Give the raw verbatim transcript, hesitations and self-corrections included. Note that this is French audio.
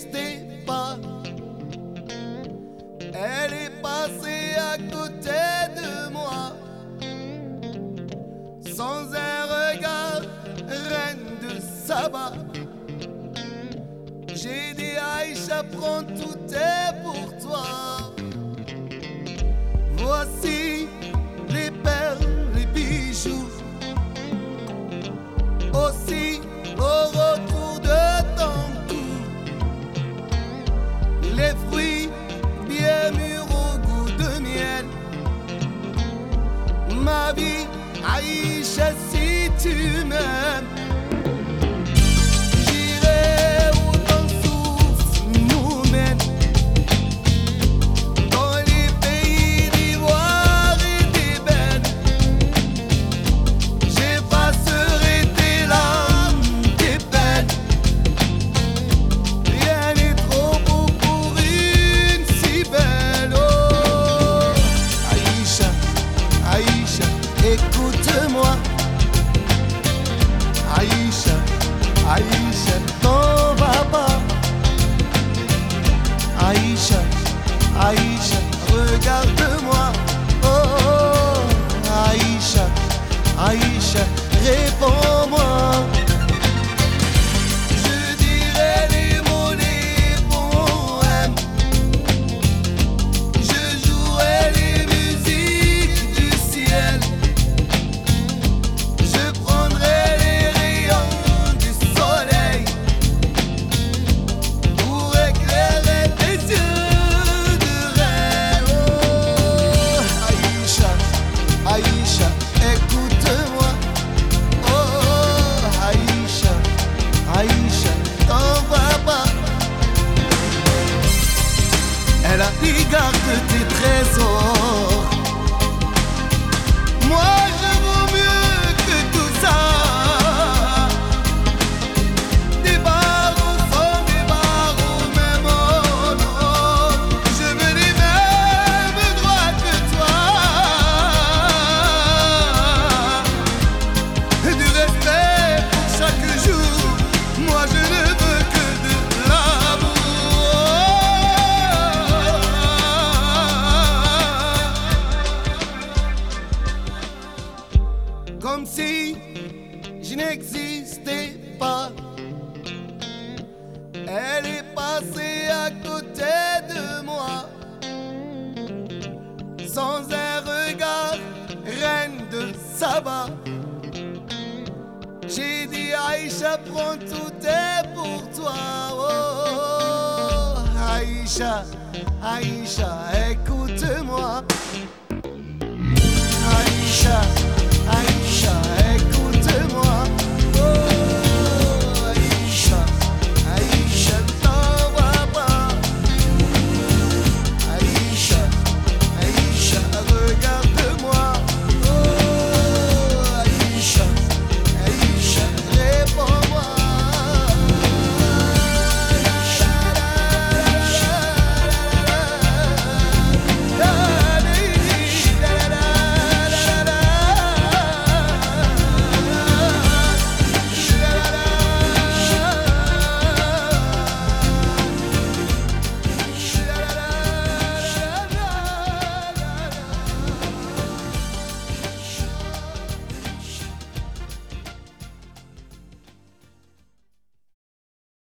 n'existait pas. Elle est passée à côté de moi, sans un regard, reine de Saba. J'ai dit Aïcha, prends tout est pour toi. Voici les perles, les bijoux, aussi au retour de ton cou, les fruits bien mûrs au goût de miel. Ma vie, Aïcha, si tu m'aimes, j'irai où ton souffle nous mène, dans les pays d'ivoire et d'ébène. J'effacerai tes larmes, tes peines. Rien n'est trop beau pour une si belle. Oh, Aïcha, Aïcha, écoute-moi. Aïcha, Aïcha, t'en vas pas. Aïcha, Aïcha, regarde-moi. Oh, oh, Aïcha, Aïcha, réponds-moi. Je dirai les mots, les poèmes. Je jouerai les musiques du ciel. Je prendrai les rayons du soleil pour éclairer tes yeux de reine. Oh, Aïcha, Aïcha, écoute-moi. Oh, Aïcha, Aïcha, t'en vas pas. Elle a dit garde tes trésors. Moi je vaux mieux que tout ça. Des barreaux sont des barreaux, même oh non. Je veux les mêmes droits que toi. Du respect pour chaque jour. Moi je ne veux que de l'amour. Comme si je n'existais pas. Elle est passée à côté de moi, sans un regard, reine de Saba. J'ai dit Aïcha, prends tout est pour toi. Oh, Aïcha, Aïcha, écoute-moi. Aïcha.